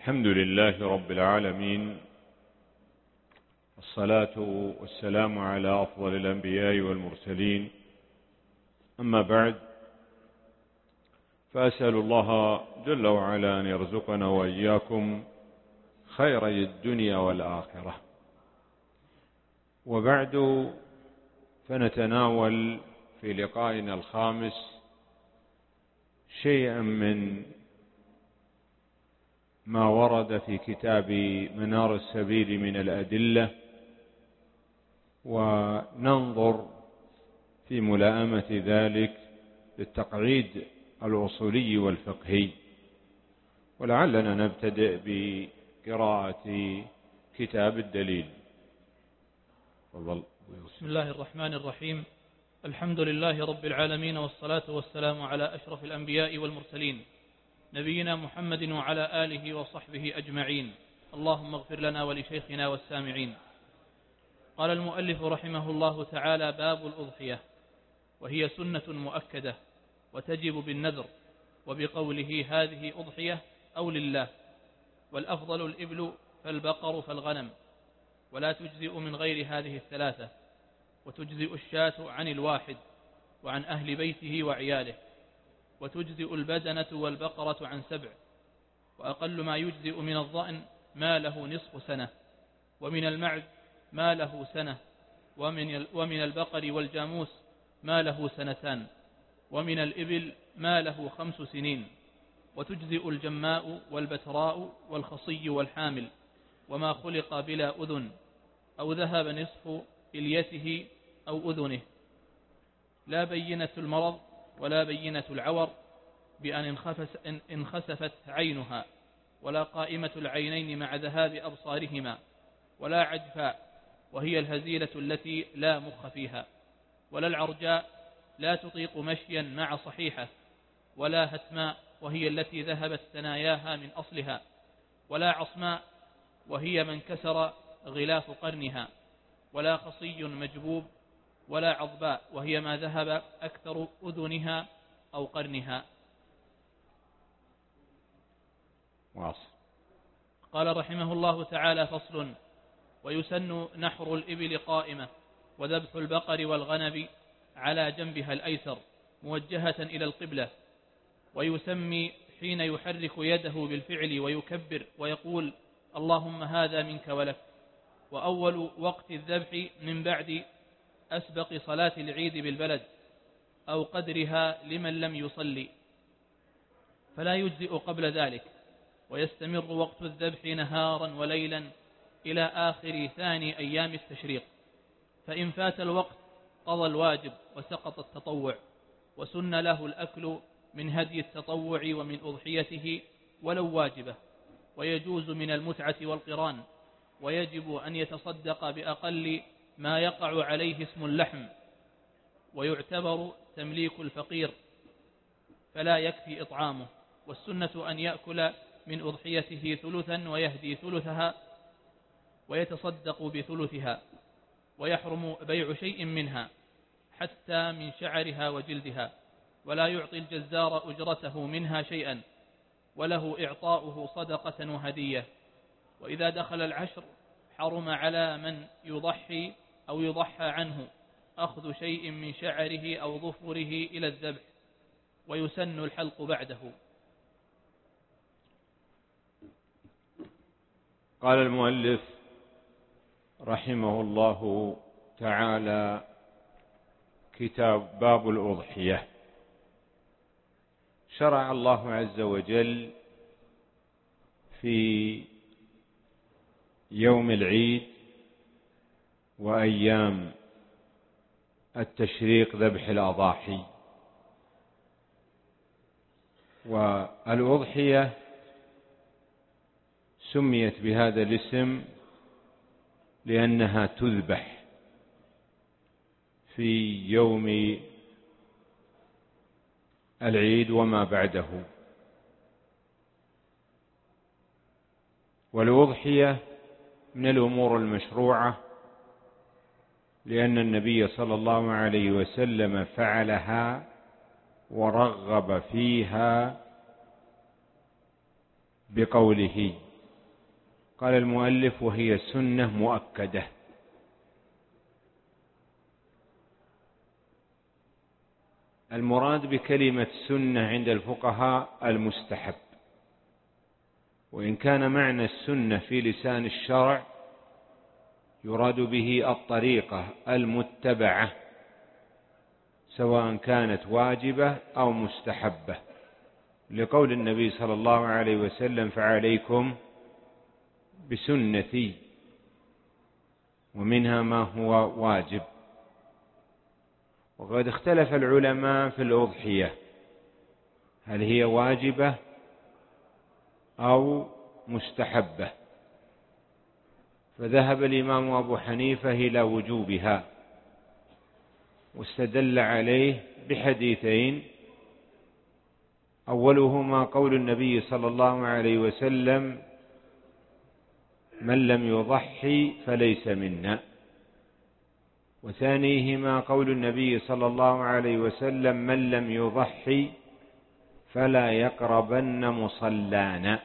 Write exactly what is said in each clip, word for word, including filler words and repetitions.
الحمد لله رب العالمين، الصلاة والسلام على أفضل الأنبياء والمرسلين. أما بعد، فأسأل الله جل وعلا أن يرزقنا وإياكم خيري الدنيا والآخرة. وبعد، فنتناول في لقائنا الخامس شيئا من ما ورد في كتاب منار السبيل من الأدلة، وننظر في ملائمة ذلك للتقعيد الأصولي والفقهي. ولعلنا نبتدئ بقراءة كتاب الدليل. بسم الله الرحمن الرحيم. الحمد لله رب العالمين، والصلاة والسلام على أشرف الأنبياء والمرسلين، نبينا محمد وعلى آله وصحبه أجمعين. اللهم اغفر لنا ولشيخنا والسامعين. قال المؤلف رحمه الله تعالى: باب الأضحية، وهي سنة مؤكدة وتجب بالنذر، وبقوله هذه أضحية أو لله، والأفضل الإبل فالبقر فالغنم، ولا تجزئ من غير هذه الثلاثة، وتجزئ الشاة عن الواحد وعن أهل بيته وعياله، وتجزئ البدنة والبقرة عن سبع، وأقل ما يجزئ من الضأن ما له نصف سنة، ومن المعز ما له سنة، ومن ومن البقر والجاموس ما له سنتان، ومن الإبل ما له خمس سنين، وتجزئ الجماء والبتراء والخصي والحامل، وما خلق بلا أذن أو ذهب نصف إليته أو أذنه، لا بينة المرض ولا بينة العور بأن انخسفت عينها، ولا قائمة العينين مع ذهاب أبصارهما، ولا عجفاء وهي الهزيلة التي لا مخ فيها، ولا العرجاء لا تطيق مشيا مع صحيحة، ولا هتماء وهي التي ذهبت ثناياها من أصلها، ولا عصماء وهي من كسر غلاف قرنها، ولا خصي مجبوب، ولا عضباء وهي ما ذهب أكثر أذنها أو قرنها. واصل. قال رحمه الله تعالى: فصل. ويسن نحر الإبل قائمة، وذبح البقر والغنم على جنبها الأيسر موجهة إلى القبلة، ويسمي حين يحرك يده بالفعل ويكبر ويقول: اللهم هذا منك ولك. وأول وقت الذبح من بعد أسبق صلاة العيد بالبلد أو قدرها لمن لم يصلي، فلا يجزئ قبل ذلك، ويستمر وقت الذبح نهارا وليلا إلى آخر ثاني أيام التشريق، فإن فات الوقت قضى الواجب وسقط التطوع، وسن له الأكل من هدي التطوع ومن أضحيته ولو واجبة، ويجوز من المتعة والقران، ويجب أن يتصدق بأقل ما يقع عليه اسم اللحم، ويعتبر تمليك الفقير فلا يكفي إطعامه، والسنة أن يأكل من أضحيته ثلثا ويهدي ثلثها ويتصدق بثلثها، ويحرم بيع شيء منها حتى من شعرها وجلدها، ولا يعطي الجزار أجرته منها شيئا، وله إعطاؤه صدقة وهدية. وإذا دخل العشر حرم على من يضحي أو يضحى عنه أخذ شيء من شعره أو ظفره إلى الذبح، ويسن الحلق بعده. قال المؤلف رحمه الله تعالى: كتاب باب الأضحية. شرع الله عز وجل في يوم العيد وأيام التشريق ذبح الأضاحي. والأضحية سميت بهذا الاسم لأنها تذبح في يوم العيد وما بعده. والأضحية من الأمور المشروعة، لأن النبي صلى الله عليه وسلم فعلها ورغب فيها بقوله قال المؤلف: وهي سنة مؤكدة. المراد بكلمة سنة عند الفقهاء المستحب، وإن كان معنى السنة في لسان الشرع يراد به الطريقة المتبعة، سواء كانت واجبة أو مستحبة، لقول النبي صلى الله عليه وسلم: فعليكم بسنتي، ومنها ما هو واجب. وقد اختلف العلماء في الأضحية، هل هي واجبة أو مستحبة؟ فذهب الإمام أبو حنيفة إلى وجوبها، واستدل عليه بحديثين، أولهما قول النبي صلى الله عليه وسلم: من لم يضحي فليس منا. وثانيهما قول النبي صلى الله عليه وسلم: من لم يضحي فلا يقربن مصلانا.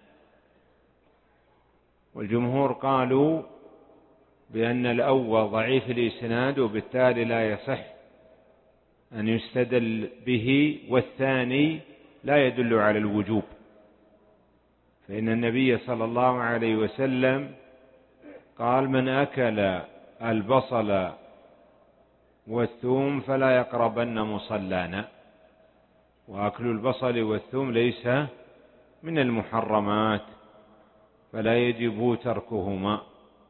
والجمهور قالوا بأن الأول ضعيف الإسناد، وبالتالي لا يصح أن يستدل به، والثاني لا يدل على الوجوب، فإن النبي صلى الله عليه وسلم قال: من أكل البصل والثوم فلا يقربن مصلانا. وأكل البصل والثوم ليس من المحرمات، فلا يجب تركهما.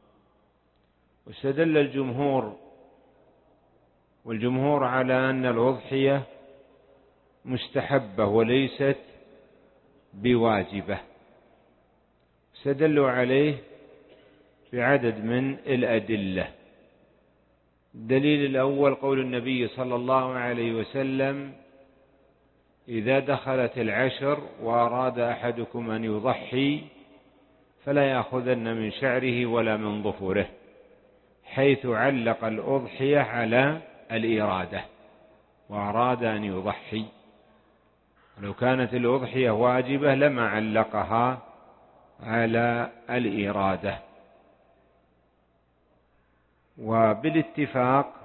واستدل الجمهور والجمهور على أن الأضحية مستحبة وليست بواجبة، استدلوا عليه بعدد من الأدلة. الدليل الأول قول النبي صلى الله عليه وسلم: إذا دخلت العشر وأراد أحدكم أن يضحي فلا يأخذن من شعره ولا من ظفره، حيث علق الأضحية على الإرادة وأراد أن يضحي. لو كانت الأضحية واجبة لما علقها على الإرادة. وبالاتفاق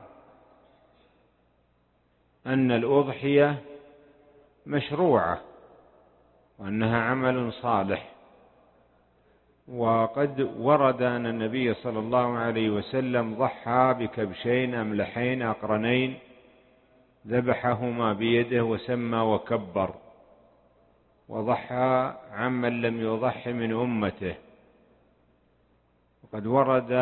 أن الأضحية مشروعة وأنها عمل صالح. وقد ورد أن النبي صلى الله عليه وسلم ضحى بكبشين أملحين أقرنين، ذبحهما بيده وسمى وكبر، وضحى عمن لم يضح من أمته. وقد ورد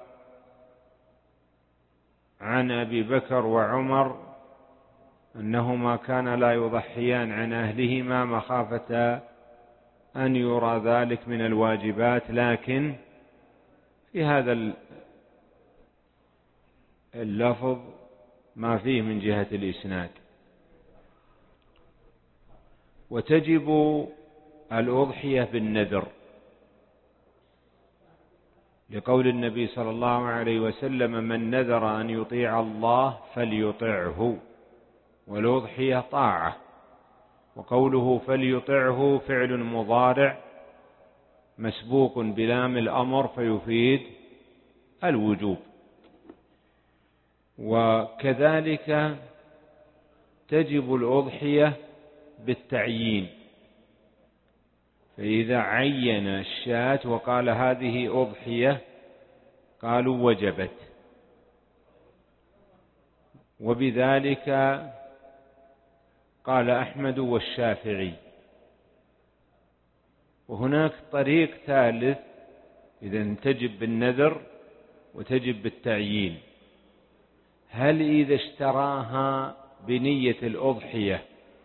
عن أبي بكر وعمر أنهما كانا لا يضحيان عن أهلهما مخافة أن يرى ذلك من الواجبات، لكن في هذا اللفظ ما فيه من جهة الإسناد. وتجب الأضحية بالنذر، لقول النبي صلى الله عليه وسلم: من نذر أن يطيع الله فليطعه. والأضحية طاعة، وقوله فليطعه فعل مضارع مسبوق بلام الأمر فيفيد الوجوب. وكذلك تجب الأضحية بالتعيين، فإذا عين الشاة وقال هذه أضحية قالوا وجبت. وبذلك قال أحمد والشافعي. وهناك طريق ثالث، إذا تجب بالنذر وتجب بالتعيين. هل إذا اشتراها بنية الأضحية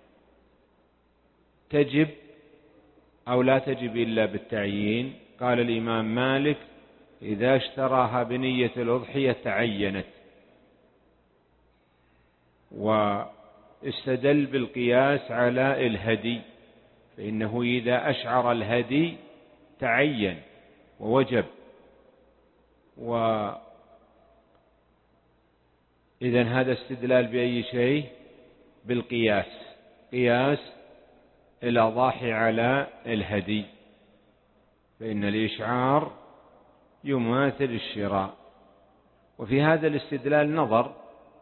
تجب أو لا تجب إلا بالتعيين؟ قال الإمام مالك: إذا اشتراها بنية الأضحية تعينت. واستدل بالقياس على الهدي، فإنه إذا أشعر الهدي تعين ووجب. وإذن هذا استدلال بأي شيء؟ بالقياس، قياس الأضاحي على الهدي. فإن الإشعار يماثل الشراء. وفي هذا الاستدلال نظر،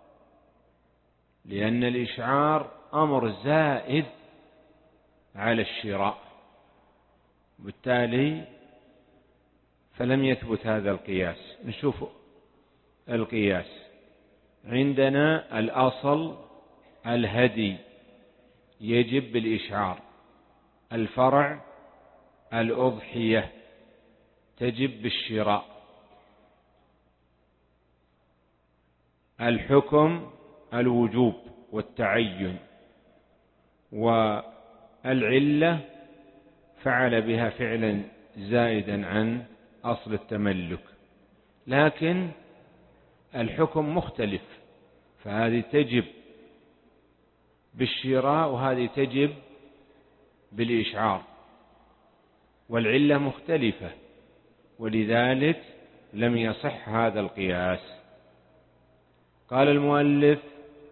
لأن الإشعار أمر زائد على الشراء، بالتالي فلم يثبت هذا القياس. نشوف القياس. عندنا الأصل الهدي يجب بالإشعار، الفرع الأضحية تجب بالشراء، الحكم الوجوب والتعين، والعلة فعل بها فعلا زائدا عن أصل التملك. لكن الحكم مختلف، فهذه تجب بالشراء وهذه تجب بالإشعار، والعلة مختلفة، ولذلك لم يصح هذا القياس. قال المؤلف: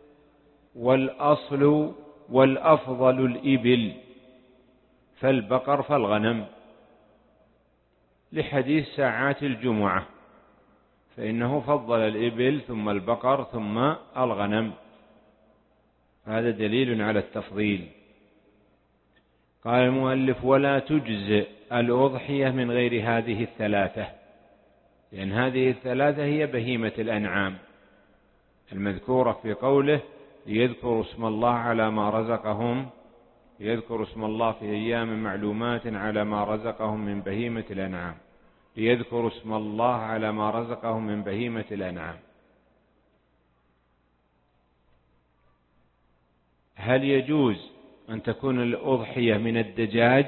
والأصل والأفضل الإبل فالبقر فالغنم، لحديث ساعات الجمعة، فإنه فضل الإبل ثم البقر ثم الغنم، هذا دليل على التفضيل. قال المؤلف: ولا تجزئ الأضحية من غير هذه الثلاثة، لأن هذه الثلاثة هي بهيمة الأنعام المذكورة في قوله: ليذكروا اسم الله على ما رزقهم ليذكروا اسم الله في أيام معلومات على ما رزقهم من بهيمة الأنعام ليذكروا اسم الله على ما رزقهم من بهيمة الأنعام. هل يجوز أن تكون الأضحية من الدجاج؟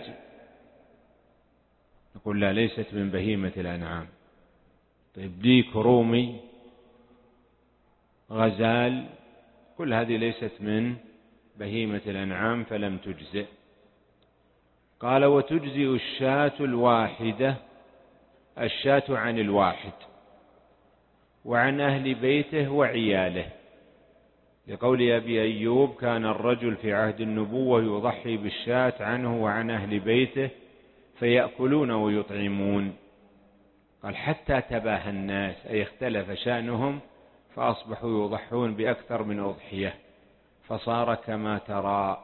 نقول لا، ليست من بهيمة الأنعام. طيب ديك، رومي، غزال، كل هذه ليست من بهيمة الأنعام فلم تجزئ. قال: وتجزئ الشاة الواحدة، الشاة عن الواحد وعن أهل بيته وعياله، لقول أبي أيوب: كان الرجل في عهد النبوة يضحي بالشاة عنه وعن أهل بيته فيأكلون ويطعمون. قال: حتى تباهى الناس، أي اختلف شأنهم فأصبحوا يضحون بأكثر من أضحية، فصار كما ترى.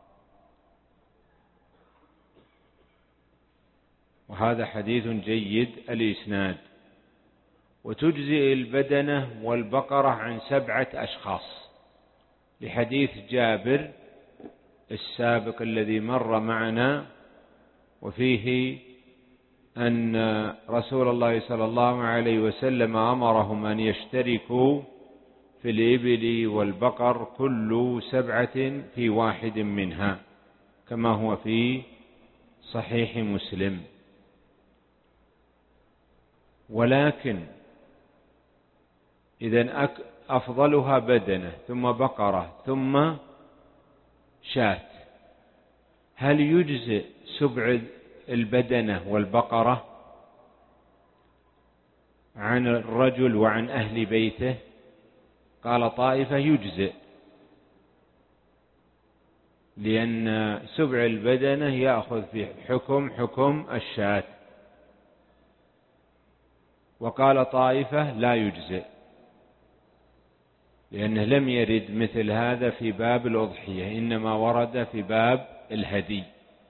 وهذا حديث جيد الإسناد. وتجزئ البدنة والبقرة عن سبعة أشخاص، لحديث جابر السابق الذي مر معنا، وفيه أن رسول الله صلى الله عليه وسلم أمرهم أن يشتركوا في الإبل والبقر كل سبعة في واحد منها، كما هو في صحيح مسلم. ولكن إذن أفضلها بدنة ثم بقرة ثم شاة، هل يجزئ سبع البدنة والبقرة عن الرجل وعن أهل بيته؟ قال طائفة: يجزئ، لأن سبع البدنة يأخذ في حكم حكم الشاة. وقال طائفة: لا يجزئ، لأنه لم يرد مثل هذا في باب الأضحية، إنما ورد في باب الهدي.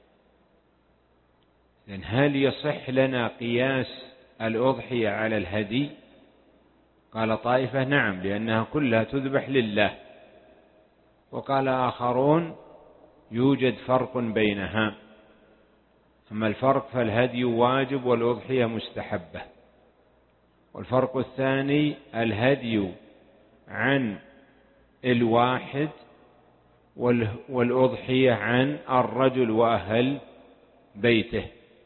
لأن هل يصح لنا قياس الأضحية على الهدي؟ قال طائفة: نعم، لأنها كلها تذبح لله. وقال آخرون: يوجد فرق بينها، أما الفرق فالهدي واجب والأضحية مستحبة. والفرق الثاني: الهدي عن الواحد والأضحية عن الرجل وأهل بيته،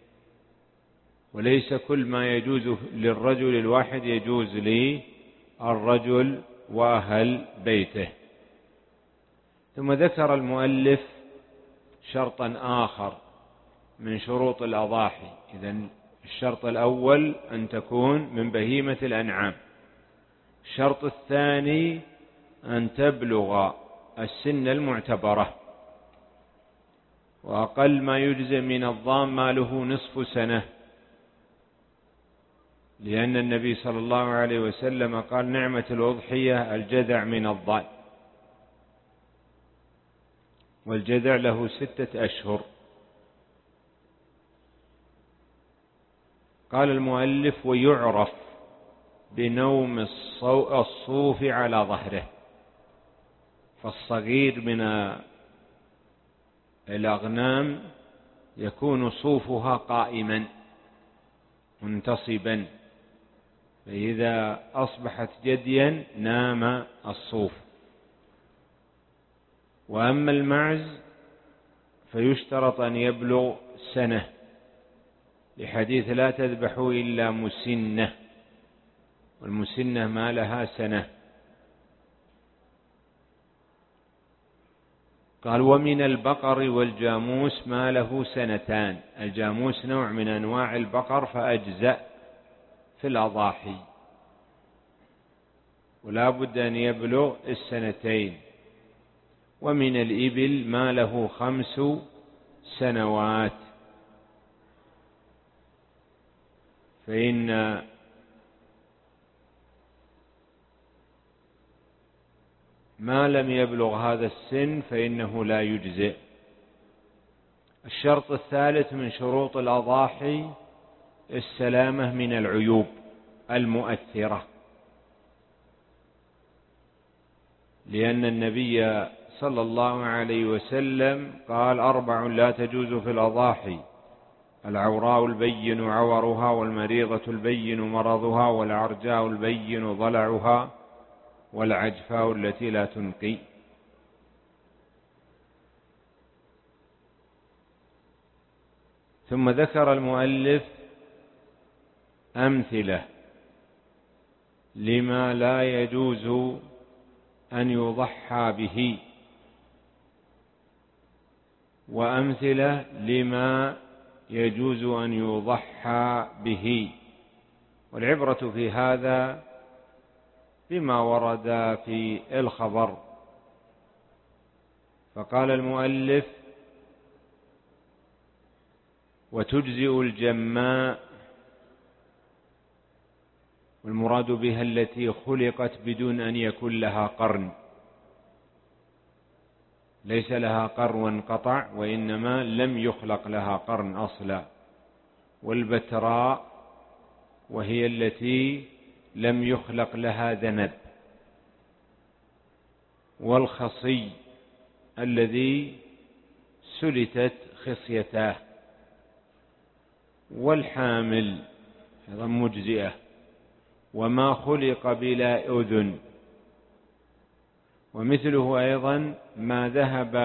وليس كل ما يجوز للرجل الواحد يجوز للرجل وأهل بيته. ثم ذكر المؤلف شرطا آخر من شروط الأضاحي. إذن الشرط الأول أن تكون من بهيمة الأنعام. الشرط الثاني أن تبلغ السن المعتبرة، وأقل ما يجزئ من الضام ما له نصف سنة لأن النبي صلى الله عليه وسلم قال نعمة الأضحية الجذع من الضأن، والجذع له ستة أشهر. قال المؤلف ويعرف بنوم الصوف على ظهره، فالصغير من الأغنام يكون صوفها قائما منتصبا، فإذا أصبحت جديا نام الصوف. وأما المعز فيشترط أن يبلغ سنة، لحديث لا تذبحوا إلا مسنة، والمسنة ما لها سنة. قال ومن البقر والجاموس ما له سنتان. الجاموس نوع من أنواع البقر فأجزأ في الأضاحي، ولا بد أن يبلغ السنتين. ومن الإبل ما له خمس سنوات، فإن ما لم يبلغ هذا السن فإنه لا يجزئ. الشرط الثالث من شروط الأضاحي السلامة من العيوب المؤثرة، لأن النبي صلى الله عليه وسلم قال أربع لا تجوز في الأضاحي: العوراء البين عورها، والمريضة البين مرضها، والعرجاء البين ضلعها، والعجفاء التي لا تنقي. ثم ذكر المؤلف أمثلة لما لا يجوز أن يضحى به، وأمثلة لما يجوز أن يضحى به. والعبرة في هذا بما ورد في الخبر. فقال المؤلف وتجزئ الجماء، والمراد بها التي خلقت بدون أن يكون لها قرن، ليس لها قرن وانقطع، وإنما لم يخلق لها قرن أصلا. والبتراء وهي التي لم يخلق لها ذنب. والخصي الذي سلتت خصيتاه. والحامل أيضا مجزئة. وما خلق بلا أذن، ومثله أيضا ما ذهب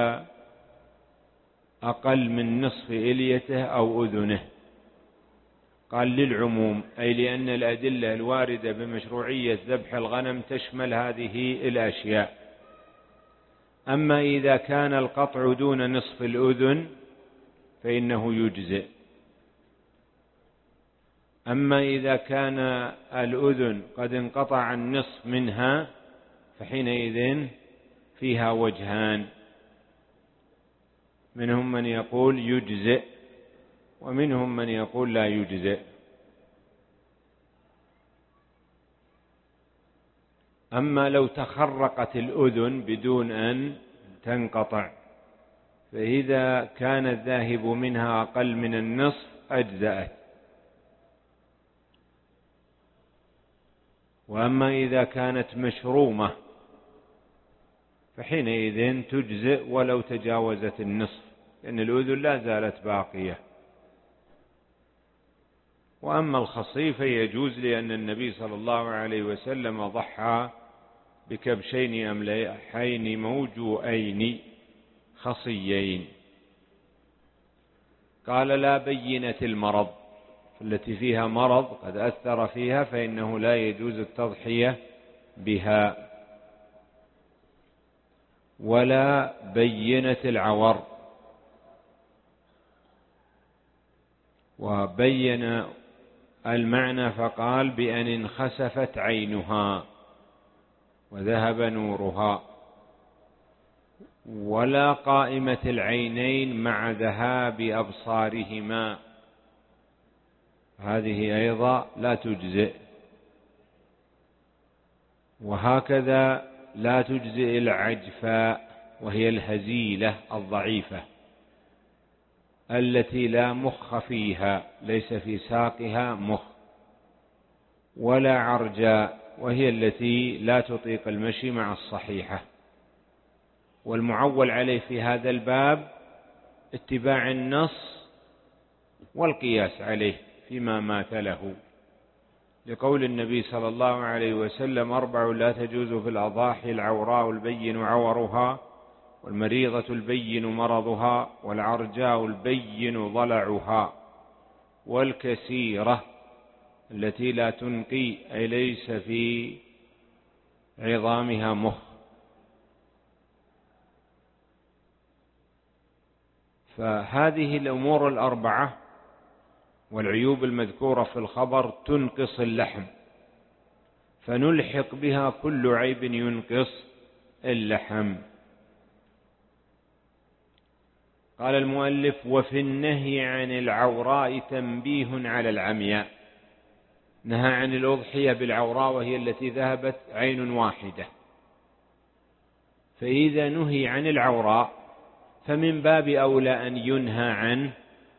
أقل من نصف إليته أو أذنه. قال للعموم، أي لأن الأدلة الواردة بمشروعية ذبح الغنم تشمل هذه الأشياء. أما إذا كان القطع دون نصف الأذن فإنه يجزئ. أما إذا كان الأذن قد انقطع النصف منها فحينئذ فيها وجهان، منهم من يقول يجزئ، ومنهم من يقول لا يجزئ. أما لو تخرقت الأذن بدون أن تنقطع، فإذا كان الذاهب منها أقل من النصف أجزأت. وأما إذا كانت مشرومة فحينئذ تجزئ ولو تجاوزت النصف، لأن الأذن لا زالت باقية. وأما الخصي فيجوز، لأن النبي صلى الله عليه وسلم ضحى بكبشين أملحين موجوئين خصيين. قال لا بينة المرض، التي فيها مرض قد أثر فيها فإنه لا يجوز التضحية بها. ولا بينة العور. وبين المعنى فقال بأن انخسفت عينها وذهب نورها. ولا قائمة العينين مع ذهاب أبصارهما، هذه أيضا لا تجزئ. وهكذا لا تجزئ العجفاء، وهي الهزيلة الضعيفة التي لا مخ فيها، ليس في ساقها مخ، ولا عرجاء، وهي التي لا تطيق المشي مع الصحيحة. والمعول عليه في هذا الباب اتباع النص والقياس عليه فيما ماثله، لقول النبي صلى الله عليه وسلم: أربع لا تجوز في الأضاحي: العوراء البين عورها، والمريضة البين مرضها، والعرجاء البين ضلعها، والكسيرة التي لا تنقي، أي ليس في عظامها مخ. فهذه الأمور الأربعة والعيوب المذكورة في الخبر تنقص اللحم، فنلحق بها كل عيب ينقص اللحم. قال المؤلف: وفي النهي عن العوراء تنبيه على العمياء. نهى عن الأضحية بالعوراء، وهي التي ذهبت عين واحدة. فإذا نهي عن العوراء فمن باب أولى أن ينهى عن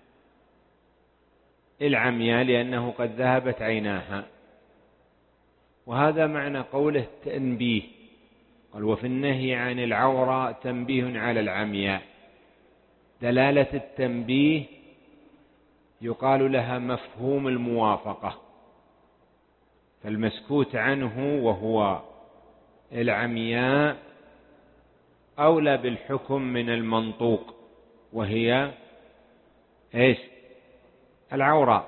العمياء، لأنه قد ذهبت عيناها. وهذا معنى قوله تنبيه. قال: وفي النهي عن العوراء تنبيه على العمياء. دلالة التنبيه يقال لها مفهوم الموافقة، فالمسكوت عنه وهو العمياء أولى بالحكم من المنطوق، وهي إيش؟ العوراء.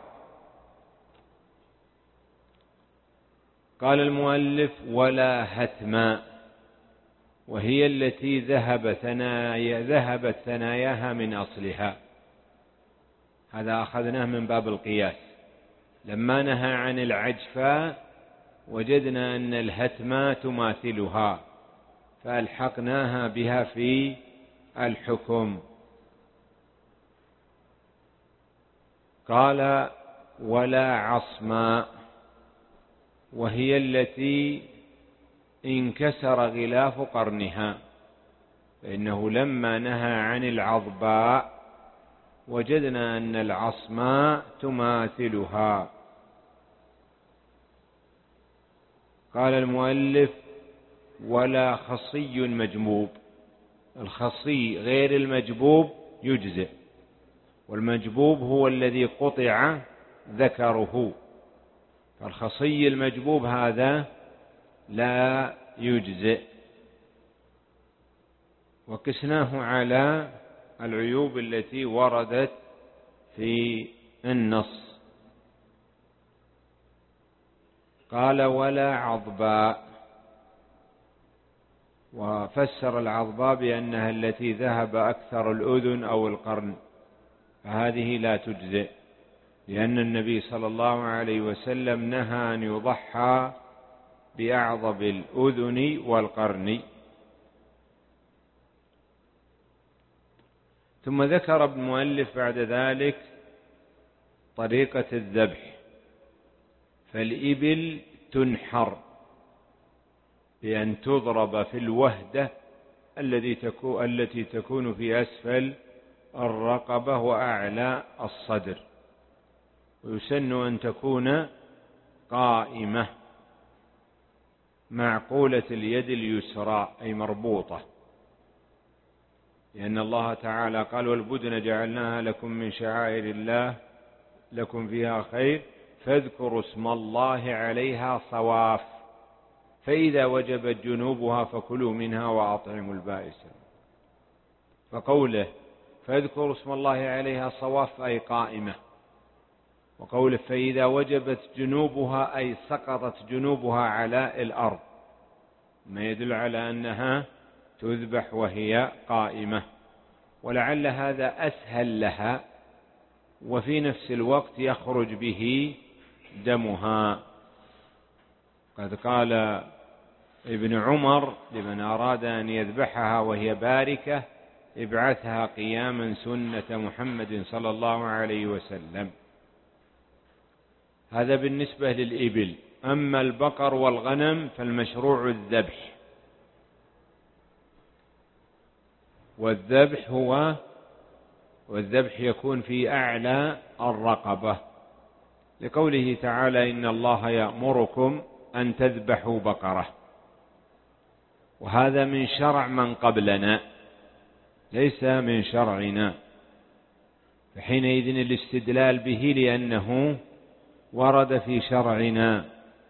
قال المؤلف: ولا هتما، وهي التي ذهب ثنايا ذهبت ثناياها من أصلها. هذا أخذناه من باب القياس. لما نهى عن العجفاء وجدنا أن الهتما تماثلها، فألحقناها بها في الحكم. قال: ولا عصما، وهي التي انكسر غلاف قرنها، فإنه لما نهى عن العضباء وجدنا أن العصماء تماثلها. قال المؤلف: ولا خصي مجبوب. الخصي غير المجبوب يجزئ، والمجبوب هو الذي قطع ذكره، فالخصي المجبوب هذا لا يجزئ. وقسناه على العيوب التي وردت في النص. قال: ولا عضباء، وفسر العضباء بأنها التي ذهب أكثر الأذن أو القرن، فهذه لا تجزئ، لأن النبي صلى الله عليه وسلم نهى أن يضحى بأعضب الأذن والقرن. ثم ذكر ابن المؤلف بعد ذلك طريقة الذبح. فالإبل تنحر بأن تضرب في الوهدة التي تكون في أسفل الرقبة وأعلى الصدر، ويسن أن تكون قائمة معقولة اليد اليسرى، أي مربوطة، لأن الله تعالى قال: والبدن جعلناها لكم من شعائر الله لكم فيها خير فاذكروا اسم الله عليها صواف، فإذا وجبت جنوبها فكلوا منها وأطعموا البائس. فقوله فاذكروا اسم الله عليها صواف أي قائمة، وقوله فإذا وجبت جنوبها أي سقطت جنوبها على الأرض، ما يدل على أنها تذبح وهي قائمة. ولعل هذا أسهل لها، وفي نفس الوقت يخرج به دمها. قد قال ابن عمر لمن أراد أن يذبحها وهي باركة: ابعثها قياما سنة محمد صلى الله عليه وسلم. هذا بالنسبة للإبل. أما البقر والغنم فالمشروع الذبح، والذبح هو والذبح يكون في أعلى الرقبة، لقوله تعالى إن الله يأمركم أن تذبحوا بقرة، وهذا من شرع من قبلنا ليس من شرعنا، فحينئذ الاستدلال به لأنه ورد في شرعنا.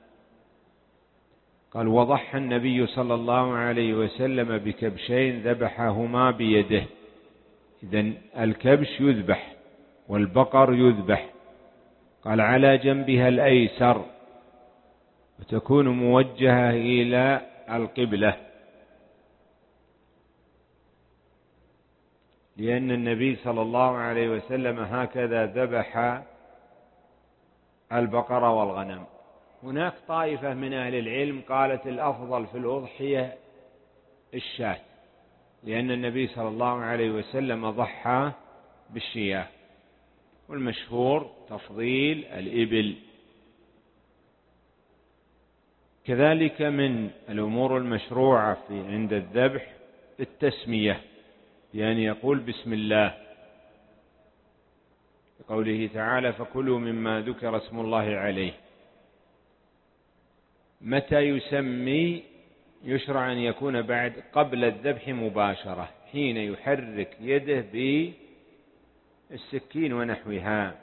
قال وضحى النبي صلى الله عليه وسلم بكبشين ذبحهما بيده. إذن الكبش يذبح والبقر يذبح. قال على جنبها الأيسر، وتكون موجهة إلى القبلة، لأن النبي صلى الله عليه وسلم هكذا ذبح البقر والغنم. هناك طائفة من أهل العلم قالت الأفضل في الأضحية الشاة، لأن النبي صلى الله عليه وسلم ضحى بالشياه، والمشهور تفضيل الإبل. كذلك من الأمور المشروعة في عند الذبح التسمية، يعني يقول بسم الله، قوله تعالى فكلوا مما ذكر اسم الله عليه. متى يسمي؟ يشرع أن يكون بعد قبل الذبح مباشرة، حين يحرك يده بالسكين ونحوها.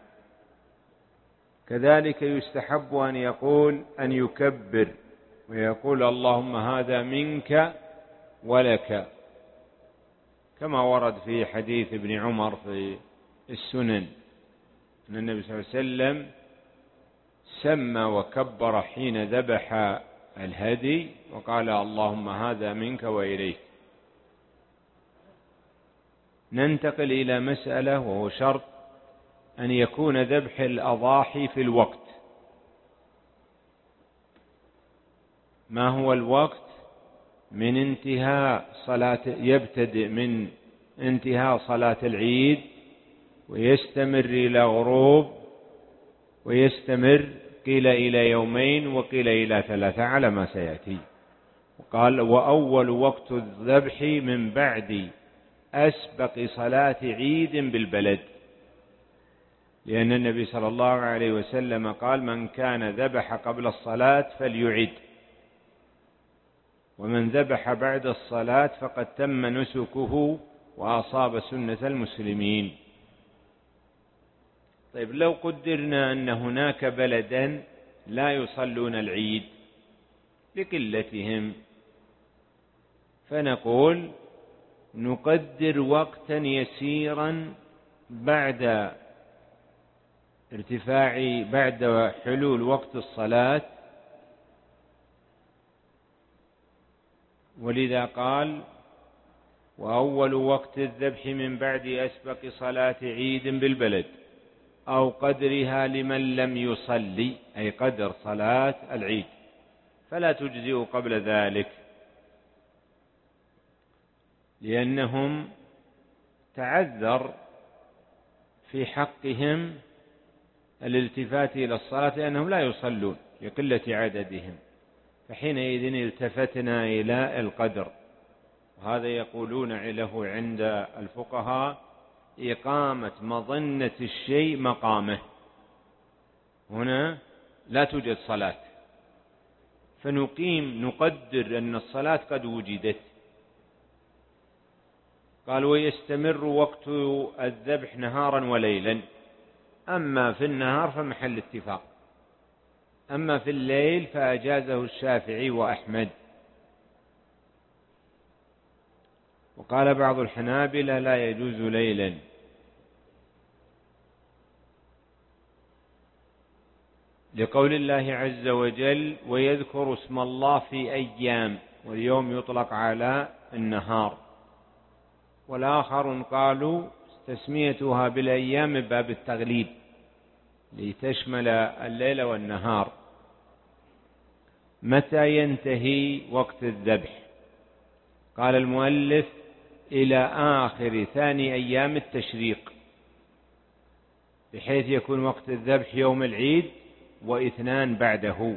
كذلك يستحب أن يقول أن يكبر ويقول اللهم هذا منك ولك، كما ورد في حديث ابن عمر في السنن أن النبي صلى الله عليه وسلم سمى وكبر حين ذبح الهدي وقال اللهم هذا منك وإليك. ننتقل إلى مسألة، وهو شرط أن يكون ذبح الأضاحي في الوقت. ما هو الوقت؟ من انتهاء صلاة، يبتدئ من انتهاء صلاة العيد ويستمر إلى غروب، ويستمر قيل إلى يومين وقيل إلى ثلاثة على ما سيأتي. وقال وأول وقت الذبح من بعد أسبق صلاة عيد بالبلد، لأن النبي صلى الله عليه وسلم قال من كان ذبح قبل الصلاة فليعد، ومن ذبح بعد الصلاة فقد تم نسكه وأصاب سنة المسلمين. طيب لو قدرنا أن هناك بلدا لا يصلون العيد لقلتهم، فنقول نقدر وقتا يسيرا بعد ارتفاع بعد حلول وقت الصلاة، ولذا قال وأول وقت الذبح من بعد أسبق صلاة عيد بالبلد أو قدرها لمن لم يصلي، أي قدر صلاة العيد، فلا تجزئ قبل ذلك، لأنهم تعذر في حقهم الالتفات إلى الصلاة لأنهم لا يصلون لقلة عددهم، فحينئذ التفتنا إلى القدر. وهذا يقولون له عند الفقهاء إقامة مظنة الشيء مقامه. هنا لا توجد صلاة، فنقيم نقدر أن الصلاة قد وجدت. قال ويستمر وقت الذبح نهارا وليلا، أما في النهار فمحل اتفاق، أما في الليل فأجازه الشافعي وأحمد. وقال بعض الحنابلة لا يجوز ليلا، لقول الله عز وجل ويذكر اسم الله في أيام، واليوم يطلق على النهار. والآخر قالوا تسميتها بالأيام باب التغليب لتشمل الليل والنهار. متى ينتهي وقت الذبح؟ قال المؤلف إلى آخر ثاني أيام التشريق، بحيث يكون وقت الذبح يوم العيد واثنان بعده.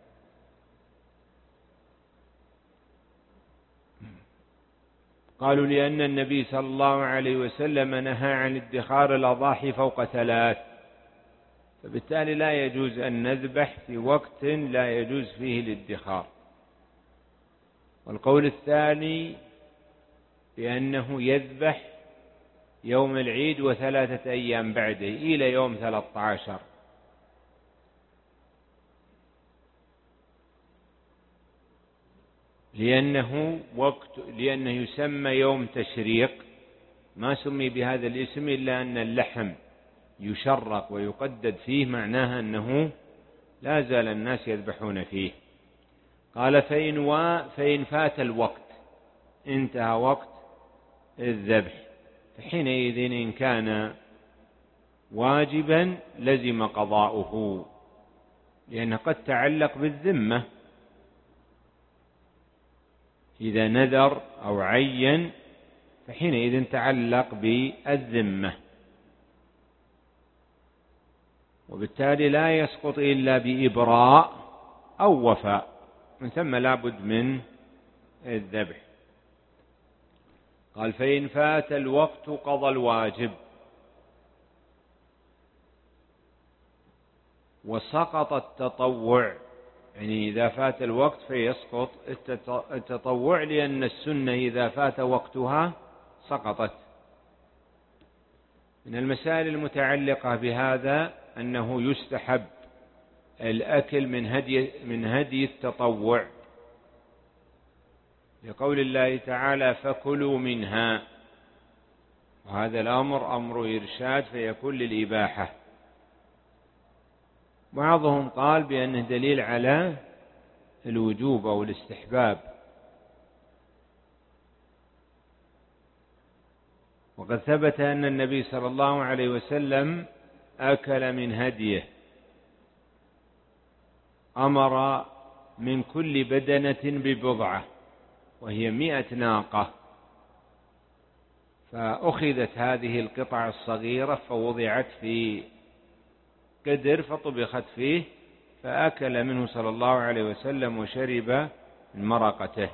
قالوا لأن النبي صلى الله عليه وسلم نهى عن ادخار الأضاحي فوق ثلاث، فبالتالي لا يجوز أن نذبح في وقت لا يجوز فيه الادخار. والقول الثاني بأنه يذبح يوم العيد وثلاثة أيام بعده إلى يوم ثلاثة عشر، لأنه وقت لأنه يسمى يوم تشريق، ما سمي بهذا الاسم إلا أن اللحم يشرق ويقدد فيه، معناها أنه لا زال الناس يذبحون فيه. قال فإن, و... فإن فات الوقت، انتهى وقت الذبح، فحينئذ إن كان واجبا لزم قضاؤه، لأنه قد تعلق بالذمة، إذا نذر أو عين فحينئذ تعلق بالذمة، وبالتالي لا يسقط إلا بإبراء أو وفاء، من ثم لا بد من الذبح. قال فإن فات الوقت قضى الواجب، وسقط التطوع، يعني إذا فات الوقت فيسقط التطوع، لأن السنة إذا فات وقتها سقطت. من المسائل المتعلقة بهذا أنه يستحب الأكل من هدي, من هدي التطوع، لقول الله تعالى فكلوا منها، وهذا الأمر أمر إرشاد فيكون للإباحة. بعضهم قال بأنه دليل على الوجوب أو الاستحباب، وقد ثبت أن النبي صلى الله عليه وسلم أكل من هديه، أمر من كل بدنة ببضعة، وهي مئة ناقة، فأخذت هذه القطع الصغيرة فوضعت في قدر فطبخت فيه، فأكل منه صلى الله عليه وسلم وشرب من مرقته.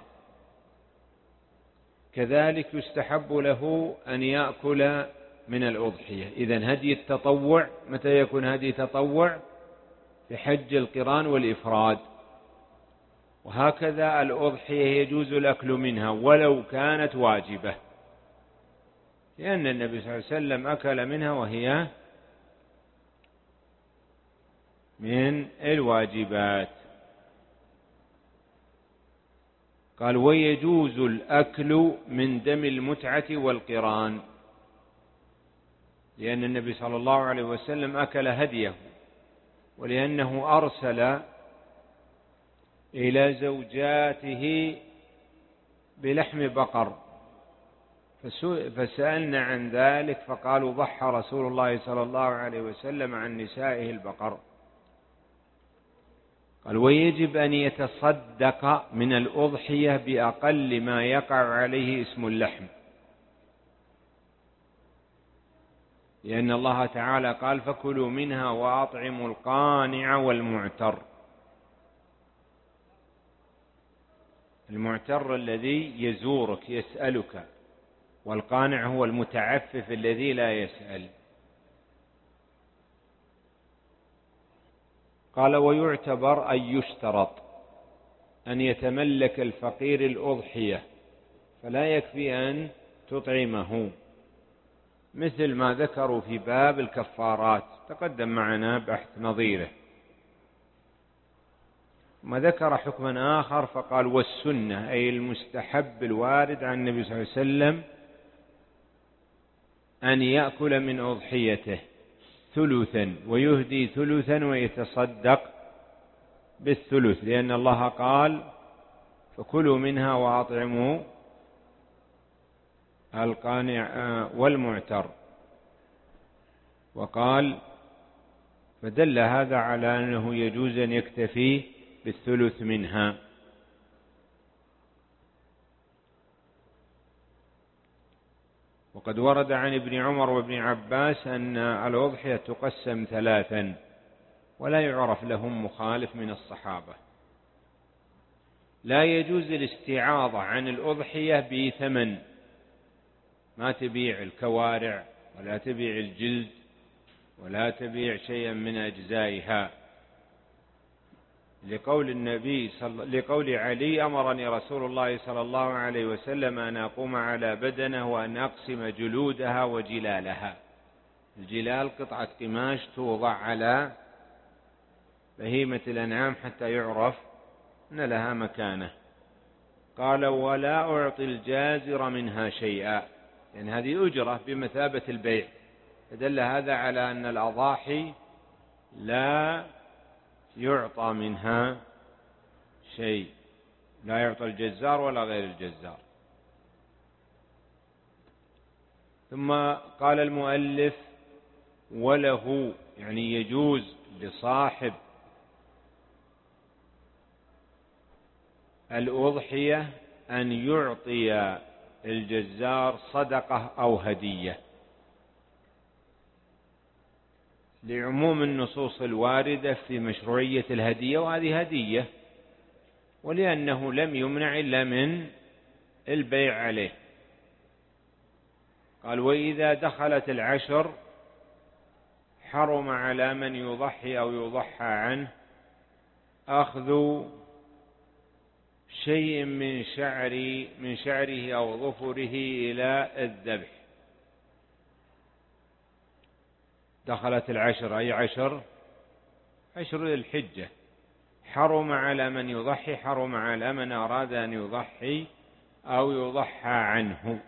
كذلك يستحب له أن يأكل من الأضحية. إذن هدي التطوع متى يكون هدي تطوع؟ في حج القران والإفراد. وهكذا الأضحية يجوز الأكل منها ولو كانت واجبة، لأن النبي صلى الله عليه وسلم أكل منها وهي من الواجبات. قال ويجوز الأكل من دم المتعة والقران، لأن النبي صلى الله عليه وسلم أكل هديه، ولأنه أرسل إلى زوجاته بلحم بقر فسألنا عن ذلك، فقالوا ضحى رسول الله صلى الله عليه وسلم عن نسائه البقر. قال ويجب أن يتصدق من الأضحية بأقل ما يقع عليه اسم اللحم، لأن الله تعالى قال فكلوا منها وأطعموا القانع والمعتر. المعتر الذي يزورك يسألك، والقانع هو المتعفف الذي لا يسأل. قال ويعتبر أن يشترط أن يتملك الفقير الأضحية، فلا يكفي أن تطعمه، مثل ما ذكروا في باب الكفارات تقدم معنا بحث نظيره. ما ذكر حكما آخر فقال والسنة، أي المستحب الوارد عن النبي صلى الله عليه وسلم، أن يأكل من أضحيته ثلثا ويهدي ثلثا ويتصدق بالثلث، لأن الله قال فكلوا منها وأطعموا القانع والمعتر، وقال فدل هذا على أنه يجوز أن يكتفي بالثلث منها. وقد ورد عن ابن عمر وابن عباس أن الأضحية تقسم ثلاثا، ولا يعرف لهم مخالف من الصحابة. لا يجوز الاستعاضة عن الأضحية بثمن، ما تبيع الكوارع ولا تبيع الجلد ولا تبيع شيئا من أجزائها، لقول النبي صل... لقول علي: أمرني رسول الله صلى الله عليه وسلم أن أقوم على بدنه وأن أقسم جلودها وجلالها. الجلال قطعة قماش توضع على بهيمة الأنعام حتى يعرف أن لها مكانة. قال: ولا أعطي الجازر منها شيئا، يعني هذه أجرة بمثابة البيع. فدل هذا على أن الأضاحي لا يعطى منها شيء، لا يعطى الجزار ولا غير الجزار. ثم قال المؤلف: وله، يعني يجوز لصاحب الأضحية أن يعطي الجزار صدقة أو هدية، لعموم النصوص الواردة في مشروعية الهدية، وهذه هدية، ولأنه لم يمنع إلا من البيع عليه. قال: وإذا دخلت العشر حرم على من يضحي أو يضحى عنه أخذ شيء من شعر من شعره أو ظفره إلى الذبح. دخلت العشر، أي عشر؟ عشر الحجة. حرم على من يضحي، حرم على من أراد أن يضحي أو يضحى عنه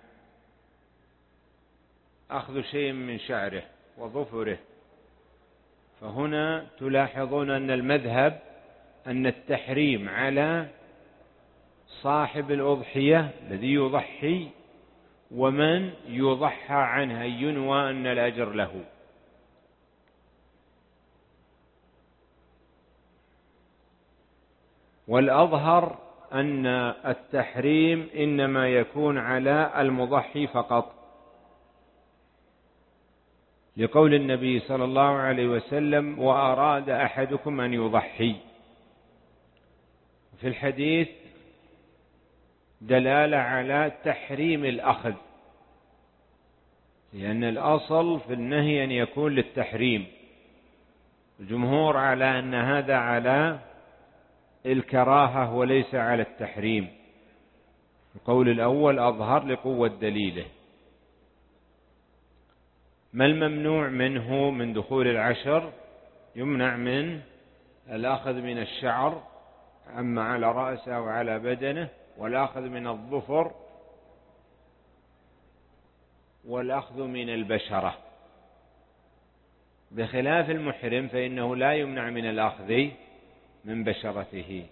أخذ شيء من شعره وظفره. فهنا تلاحظون أن المذهب أن التحريم على صاحب الأضحية الذي يضحي ومن يضحى عنه، ينوى أن الأجر له. والأظهر أن التحريم إنما يكون على المضحي فقط، لقول النبي صلى الله عليه وسلم: وأراد أحدكم أن يضحي. في الحديث دلالة على تحريم الأخذ، لأن الأصل في النهي أن يكون للتحريم. الجمهور على أن هذا على الكراهة وليس على التحريم. القول الأول أظهر لقوة دليله. ما الممنوع منه من دخول العشر؟ يمنع من الأخذ من الشعر أما على رأسه وعلى بدنه، والأخذ من الظفر، والأخذ من البشرة، بخلاف المحرم فإنه لا يمنع من الأخذ من بشرته.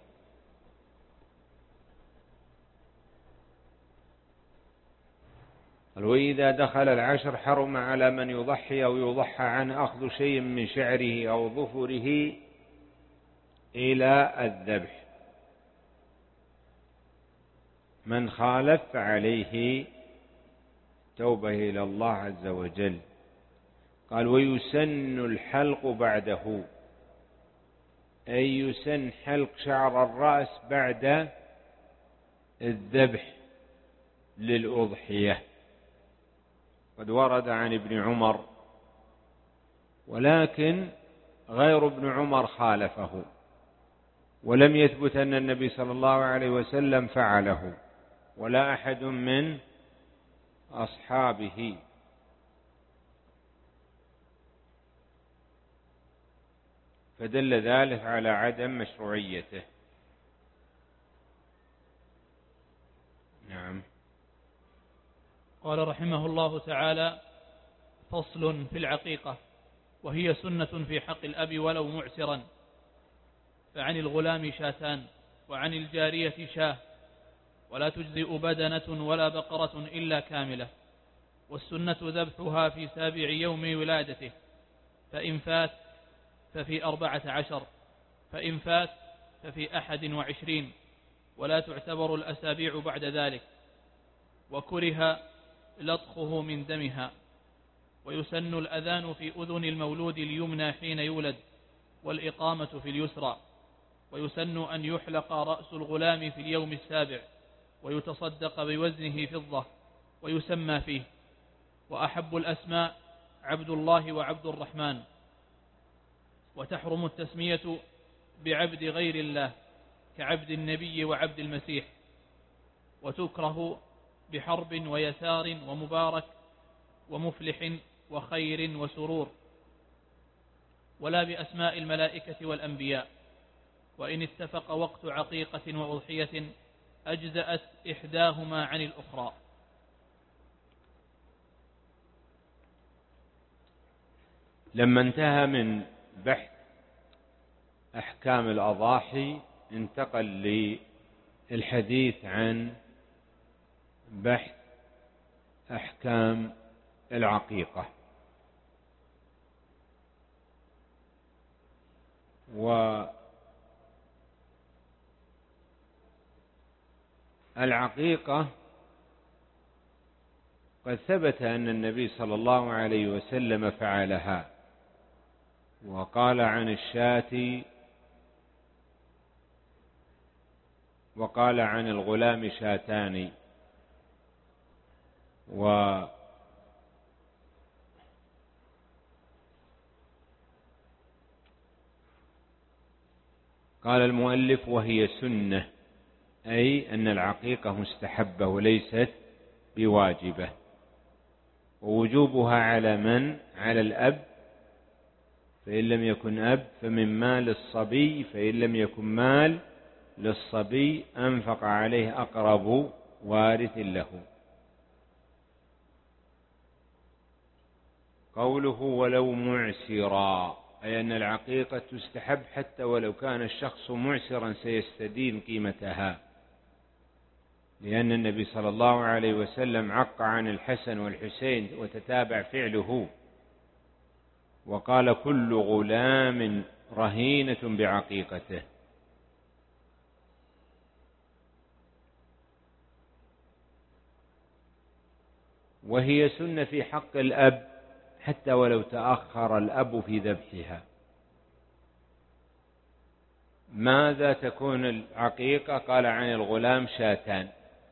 وإذا دخل العشر حرم على من يضحي أو يضحى عنه أخذ شيء من شعره أو ظفره إلى الذبح. من خالف فعليه توبة إلى الله عز وجل. قال: ويسن الحلق بعده، أي يسن حلق شعر الرأس بعد الذبح للأضحية. قد ورد عن ابن عمر، ولكن غير ابن عمر خالفه، ولم يثبت أن النبي صلى الله عليه وسلم فعله ولا أحد من أصحابه. فدل ذلك على عدم مشروعيته. نعم. قال رحمه الله تعالى: فصل في العقيقة، وهي سنة في حق الأب ولو معسرا. فعن الغلام شاتان، وعن الجارية شاه، ولا تجزئ بدنة ولا بقرة إلا كاملة. والسنة ذبحها في سابع يوم ولادته، فإن فات ففي أربعة عشر، فإن فات ففي أحد وعشرين، ولا تعتبر الأسابيع بعد ذلك. وكره لطخه من دمها. ويسن الأذان في أذن المولود اليمنى حين يولد، والإقامة في اليسرى. ويسن أن يحلق رأس الغلام في اليوم السابع، ويتصدق بوزنه فضة، ويسمى فيه. وأحب الأسماء عبد الله وعبد الرحمن. وتحرم التسمية بعبد غير الله كعبد النبي وعبد المسيح. وتكره بحرب ويسار ومبارك ومفلح وخير وسرور، ولا بأسماء الملائكة والأنبياء. وإن اتفق وقت عقيقة وأضحية أجزأت إحداهما عن الأخرى. لما انتهى من بحث أحكام الأضاحي انتقل للحديث عن بحث أحكام العقيقة. والعقيقة قد ثبت أن النبي صلى الله عليه وسلم فعلها، وقال عن الشاة وقال عن الغلام شاتان. و قال المؤلف وهي سنة، أي أن العقيقة مستحبة وليست بواجبة. ووجوبها على من؟ على الأب، فإن لم يكن أب فمن مال الصبي، فإن لم يكن مال للصبي أنفق عليه أقرب وارث له. قوله ولو معسرا، أي أن العقيقة تستحب حتى ولو كان الشخص معسرا سيستدين قيمتها، لأن النبي صلى الله عليه وسلم عق عن الحسن والحسين وتتابع فعله، وقال كل غلام رهينة بعقيقته. وهي سنة في حق الأب حتى ولو تأخر الأب في ذبحها. ماذا تكون العقيقة؟ قال عن الغلام شاتان،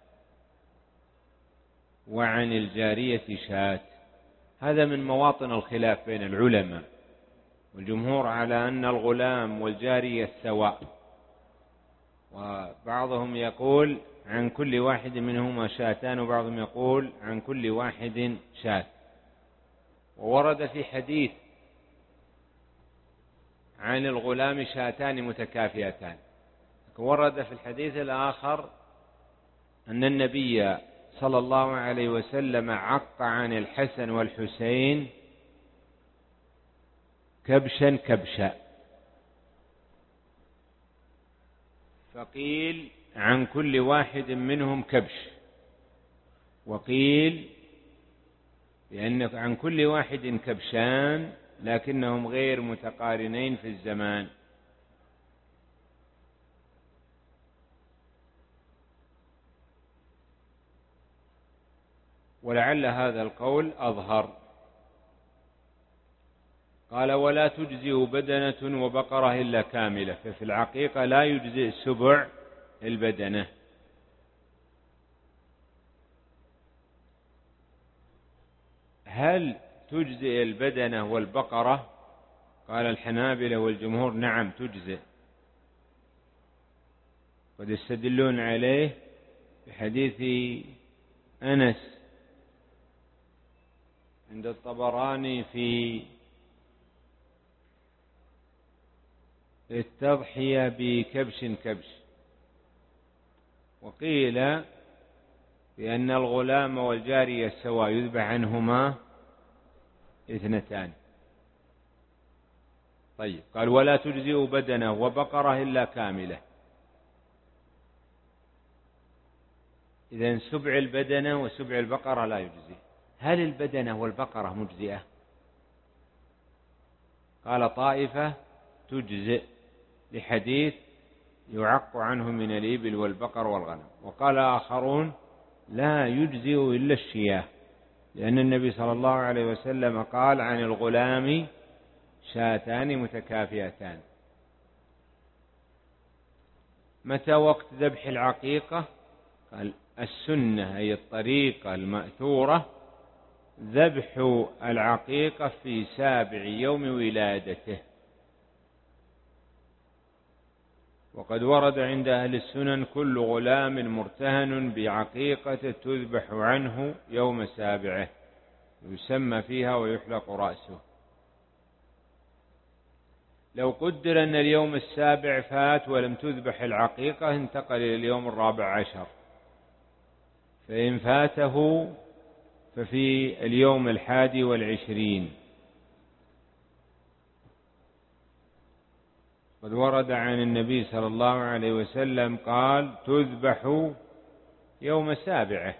وعن الجارية شاة. هذا من مواطن الخلاف بين العلماء، والجمهور على أن الغلام والجارية سواء، وبعضهم يقول عن كل واحد منهما شاتان، وبعضهم يقول عن كل واحد شاة. وورد في حديث عن الغلام شاتان متكافئتان. ورد في الحديث الآخر أن النبي صلى الله عليه وسلم عق عن الحسن والحسين كبشا كبشا، فقيل عن كل واحد منهم كبش، وقيل لأن عن كل واحد كبشان لكنهم غير متقارنين في الزمان. ولعل هذا القول أظهر. قال ولا تجزئ بدنة وبقرة إلا كاملة، ففي العقيقة لا يجزئ سبع البدنة. هل تجزئ البدنة والبقرة؟ قال الحنابلة والجمهور نعم تجزئ، قد يستدلون عليه بحديث أنس عند الطبراني في التضحية بكبش كبش. وقيل بأن الغلام والجارية سواء يذبح عنهما اثنتان. طيب، قال ولا تجزئ بدنة وبقرة إلا كاملة. إذن سبع البدنة وسبع البقرة لا يجزئ. هل البدنة والبقرة مجزئة؟ قال طائفة تجزئ لحديث يعق عنه من الإبل والبقر والغنم، وقال آخرون لا يجزئ إلا الشياه، لأن النبي صلى الله عليه وسلم قال عن الغلام شاتان متكافئتان. متى وقت ذبح العقيقة؟ قال السنة أي الطريقة المأثورة ذبح العقيقة في سابع يوم ولادته. وقد ورد عند أهل السنن كل غلام مرتهن بعقيقة تذبح عنه يوم سابعه يسمى فيها ويحلق رأسه. لو قدر أن اليوم السابع فات ولم تذبح العقيقة انتقل إلى اليوم الرابع عشر، فإن فاته ففي اليوم الحادي والعشرين. قد ورد عن النبي صلى الله عليه وسلم قال تذبح يوم سابعه.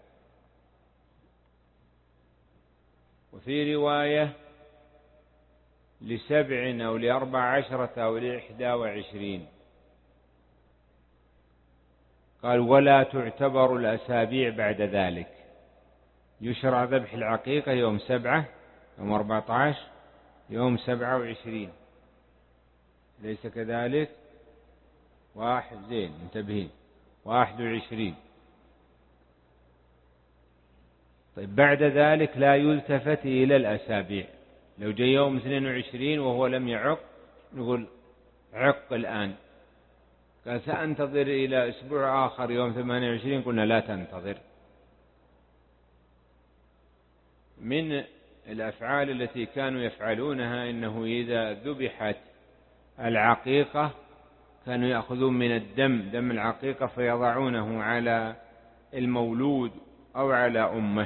وفي رواية لسبع أو لأربع عشرة أو لإحدى وعشرين. قال ولا تعتبر الأسابيع بعد ذلك، يشرع ذبح العقيقة يوم سبعة، يوم أربعة عشر، يوم سبعة وعشرين، ليس كذلك؟ واحد زين انتبهين، واحد وعشرين. طيب بعد ذلك لا يلتفت إلى الأسابيع. لو جاء يوم اثنين وعشرين وهو لم يعق نقول عق الآن. قال سأنتظر إلى أسبوع آخر يوم ثمانية وعشرين، قلنا لا تنتظر. من الأفعال التي كانوا يفعلونها إنه إذا ذبحت العقيقة كانوا يأخذون من الدم، دم العقيقة، فيضعونه على المولود أو على أمه.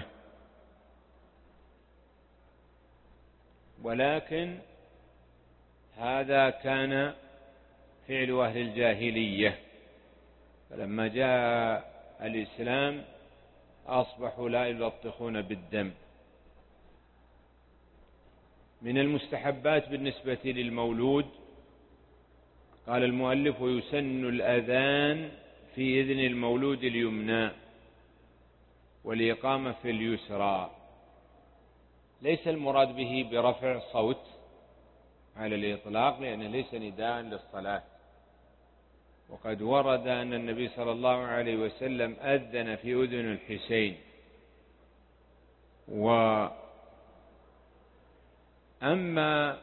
ولكن هذا كان فعل أهل الجاهلية، فلما جاء الإسلام أصبحوا لا يلطخون بالدم. من المستحبات بالنسبة للمولود قال المؤلف ويسن الأذان في إذن المولود اليمنى والإقامة في اليسرى. ليس المراد به برفع صوت على الإطلاق لأنه ليس نداء للصلاة. وقد ورد أن النبي صلى الله عليه وسلم أذن في أذن الحسين. وأما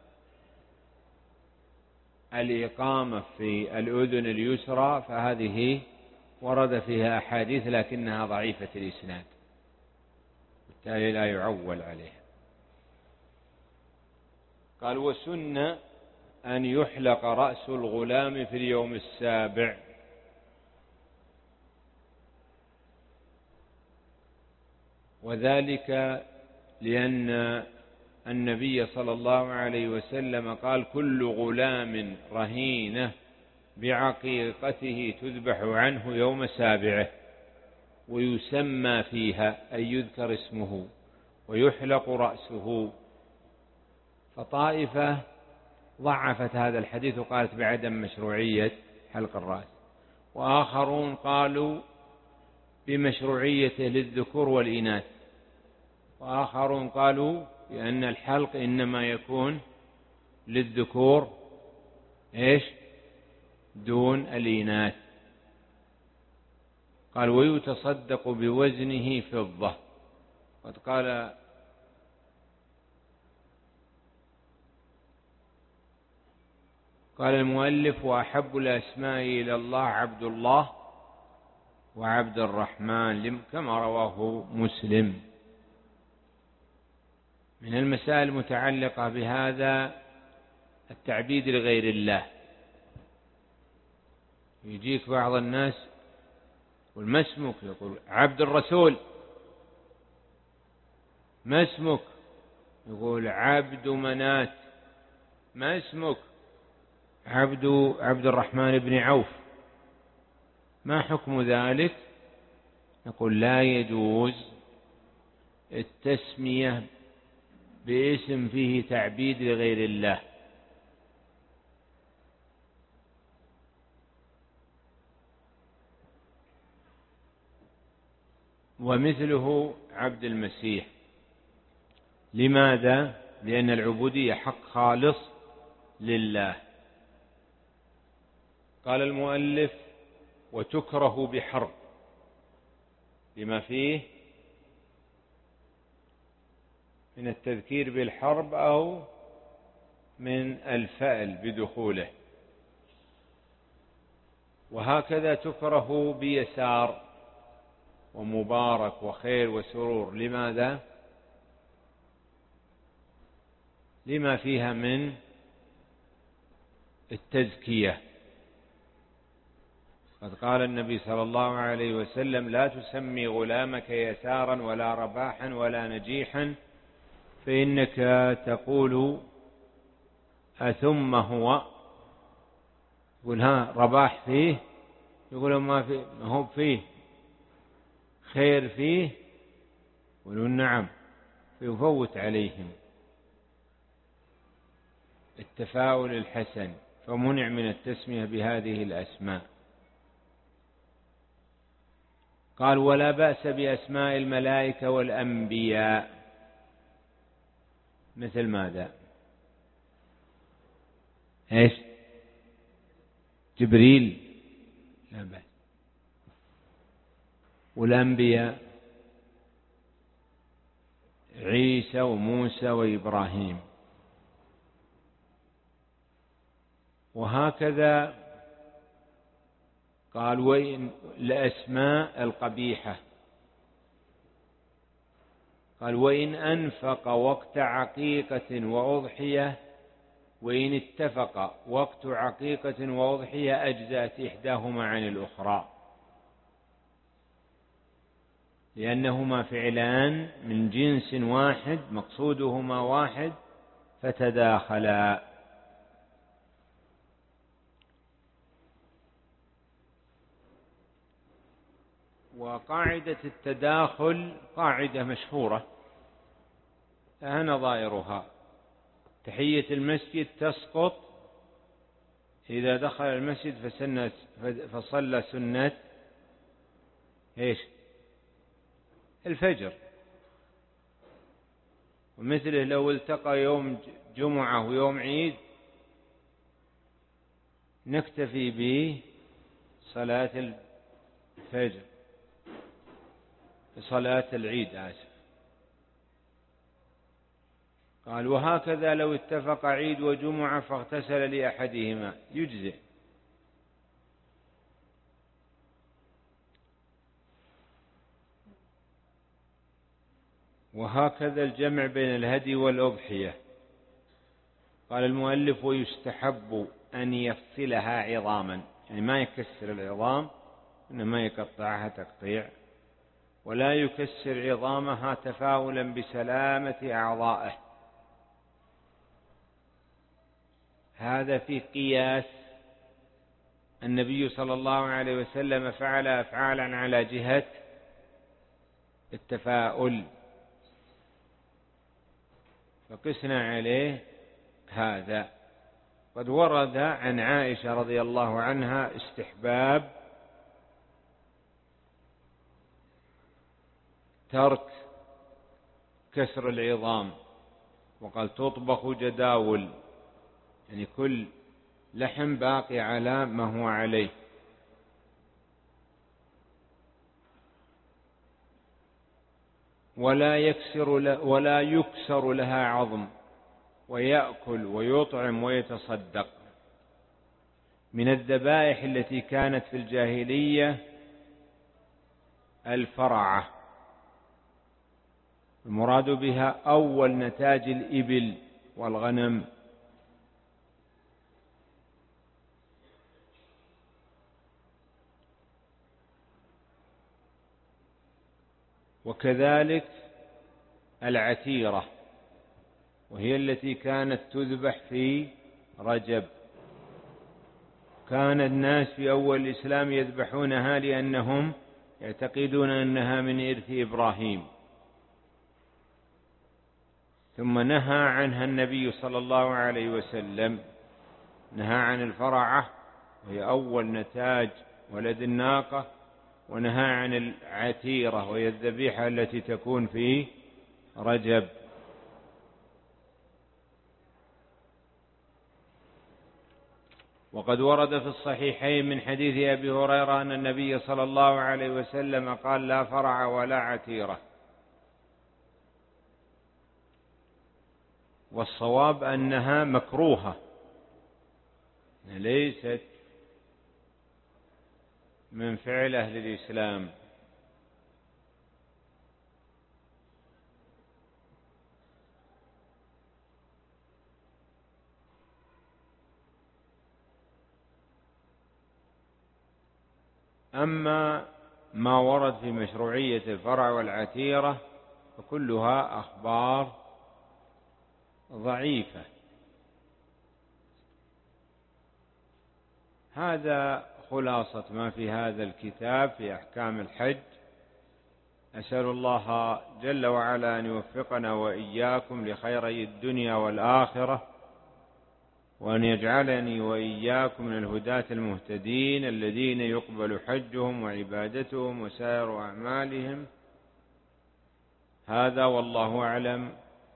الإقامة في الأذن اليسرى فهذه ورد فيها أحاديث لكنها ضعيفة الإسناد، بالتالي لا يعول عليها. قال وسن أن يحلق رأس الغلام في اليوم السابع، وذلك لأن النبي صلى الله عليه وسلم قال كل غلام رهينة بعقيقته تذبح عنه يوم سابعه ويسمى فيها أي يذكر اسمه ويحلق رأسه. فطائفة ضعفت هذا الحديث وقالت بعدم مشروعية حلق الرأس، وآخرون قالوا بمشروعيته للذكور والإناث، وآخرون قالوا بأن الحلق إنما يكون للذكور إيش دون الإناث. قال ويتصدق بوزنه فضة. قد قال قال المؤلف وأحب الأسماء إلى الله عبد الله وعبد الرحمن كما رواه مسلم. من المسائل المتعلقة بهذا التعبيد لغير الله. يجيك بعض الناس يقول ما اسمك؟ يقول عبد الرسول. ما اسمك؟ يقول عبد منات. ما اسمك؟ عبد عبد الرحمن بن عوف. ما حكم ذلك؟ يقول لا يجوز التسمية باسم فيه تعبيد لغير الله. ومثله عبد المسيح. لماذا؟ لأن العبودية حق خالص لله. قال المؤلف: وتكره بحرب، لما فيه من التذكير بالحرب أو من الفأل بدخوله. وهكذا تكره بيسار ومبارك وخير وسرور. لماذا؟ لما فيها من التزكية. قد قال النبي صلى الله عليه وسلم: لا تسمي غلامك يسارا ولا رباحا ولا نجيحا، فإنك تقول أثم هو. يقول: ها رباح فيه؟ يقول: ما فيه، ما هو فيه خير فيه؟ يقولون: نعم. فيفوت عليهم التفاؤل الحسن، فمنع من التسمية بهذه الأسماء. قال: ولا بأس بأسماء الملائكة والأنبياء. مثل ماذا؟ ايش؟ جبريل لا بأس. والأنبياء عيسى وموسى وإبراهيم. وهكذا قال: وإن الأسماء القبيحة، قال: وإن أنفق وقت عقيقة وأضحية، وإن اتفق وقت عقيقة وأضحية أجزأت إحداهما عن الأخرى، لأنهما فعلان من جنس واحد مقصودهما واحد فتداخلا. وقاعدة التداخل قاعدة مشهورة لها نظائرها. تحية المسجد تسقط إذا دخل المسجد فصلى سنة إيش؟ الفجر. ومثله لو التقى يوم جمعة ويوم عيد نكتفي بصلاة الفجر، صلاة العيد آسف. قال: وهكذا لو اتفق عيد وجمعة فاغتسل لأحدهما يجزئ. وهكذا الجمع بين الهدي والأضحية. قال المؤلف: ويستحب أن يفصلها عظاما، يعني ما يكسر العظام، إنما يقطعها تقطيع، ولا يكسر عظامها تفاؤلا بسلامة أعضائه. هذا في قياس النبي صلى الله عليه وسلم فعل أفعالا على جهة التفاؤل، فقسنا عليه هذا. قد ورد عن عائشة رضي الله عنها استحباب ترك كسر العظام، وقال: تطبخ جداول، يعني كل لحم باقي على ما هو عليه. ولا يكسر ولا يكسر لها عظم، ويأكل ويطعم ويتصدق. من الذبائح التي كانت في الجاهلية الفرعة، المراد بها أول نتاج الإبل والغنم. وكذلك العتيرة، وهي التي كانت تذبح في رجب. كان الناس في أول الإسلام يذبحونها لأنهم يعتقدون أنها من إرث إبراهيم، ثم نهى عنها النبي صلى الله عليه وسلم، نهى عن الفرعة وهي أول نتاج ولد الناقة، ونهى عن العتيرة وهي الذبيحة التي تكون في رجب. وقد ورد في الصحيحين من حديث أبي هريرة أن النبي صلى الله عليه وسلم قال: لا فرع ولا عتيرة. والصواب أنها مكروهة، ليست من فعل أهل الإسلام. أما ما ورد في مشروعية الفرع والعتيرة فكلها أخبار ضعيفة. هذا خلاصة ما في هذا الكتاب في أحكام الحج. أسأل الله جل وعلا أن يوفقنا وإياكم لخيري الدنيا والآخرة، وأن يجعلني وإياكم من الهداة المهتدين الذين يقبل حجهم وعبادتهم وسائر أعمالهم. هذا والله أعلم،